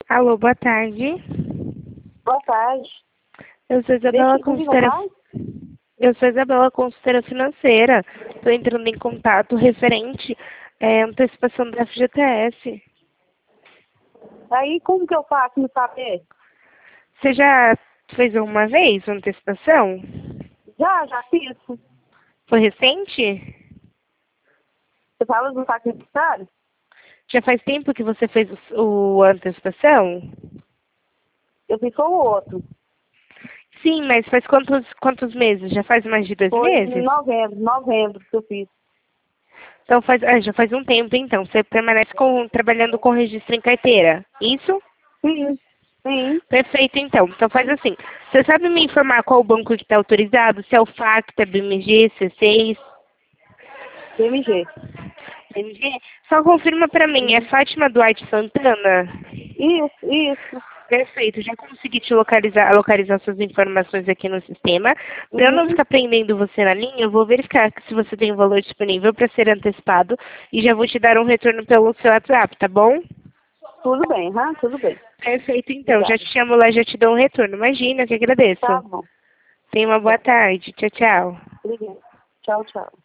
Alô, boa tarde. Boa tarde. Eu sou Isabela, consultora financeira. Estou entrando em contato referente à antecipação da FGTS. Aí, como que eu faço no saber? Você já fez uma vez uma antecipação? Já fiz. Foi recente? Você fala do saque necessário? Já faz tempo que você fez a antecipação? Eu fiz só o outro. Sim, mas faz quantos meses? Já faz mais de 2 Foi em meses? novembro que eu fiz. Então já faz um tempo, então. Você permanece trabalhando com registro em carteira, isso? Sim, sim. Perfeito, então. Então faz assim. Você sabe me informar qual o banco que está autorizado? Se é o Facta, BMG, C6, BMG. BMG? Só confirma para mim, é Fátima Duarte Santana? Isso. Perfeito, já consegui te localizar suas informações aqui no sistema. Para eu não Uhum. ficar prendendo você na linha, eu vou verificar se você tem um valor disponível para ser antecipado e já vou te dar um retorno pelo seu WhatsApp, tá bom? Tudo bem, tudo bem. Perfeito, então. Já Obrigada. te chamo lá e já te dou um retorno. Imagina, eu que Tá agradeço. bom. Tenha uma boa Tá. tarde. Tchau, tchau. Obrigada. Tchau, tchau.